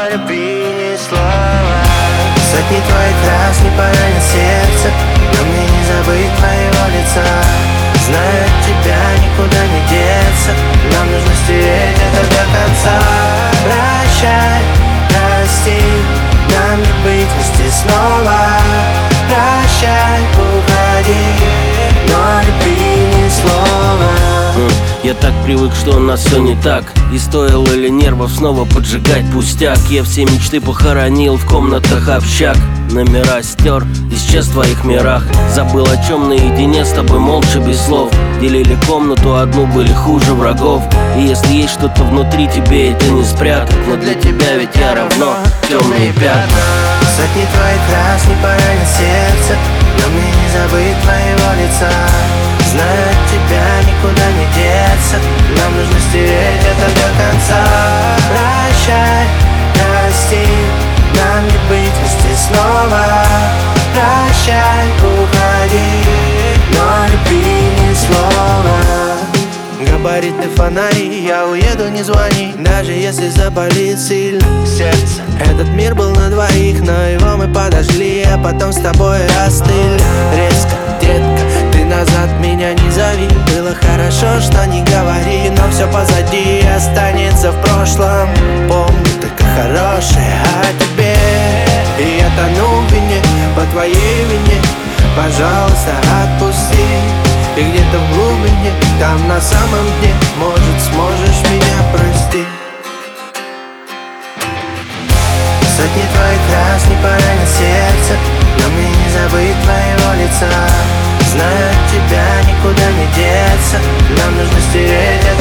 любви ни слова. Сотни твоих раз не поранят сердце, но мне не забыть твоего лица. Знаю, от тебя никуда не деться, нам нужно стереть это до конца. Прощай, прости, нам не быть вместе снова. Прощай, уходи, но люби ни слова. Я так привык, что у нас все не так. И стоило ли нервов снова поджигать пустяк? Я все мечты похоронил в комнатах общак. Номера стер, исчез в твоих мирах. Забыл, о чем наедине с тобой молча без слов. Делили комнату одну, были хуже врагов. И если есть что-то внутри, тебе это не спрятать. Но для тебя ведь я равно темные пятна. Сотни твоих раз не поранят сердце, но мне не забыть твоего лица. Знаю, от тебя никуда не деться, нам нужно стереть это до конца. Прощай, прости, нам не быть вместе снова. Прощай, уходи, но люби ни слова. Габаритный фонарь, я уеду, не звони, даже если запалит сильно сердце. Этот мир был на двоих, но его мы подожгли, а потом с тобой остыли. Резко, детка, ты назад меня не зови. Было хорошо, что не говори, но все позади останется в прошлом. Помню только хорошее о тебе, и я тону в вине, по твоей вине. Пожалуйста, отпусти. И где-то в глубине, там на самом дне, может, сможешь меня простить. Сотни твоих раз не поранят сердце, но мне не забыть твоего лица. Знаю, от тебя никуда не деться, нам нужно стереть это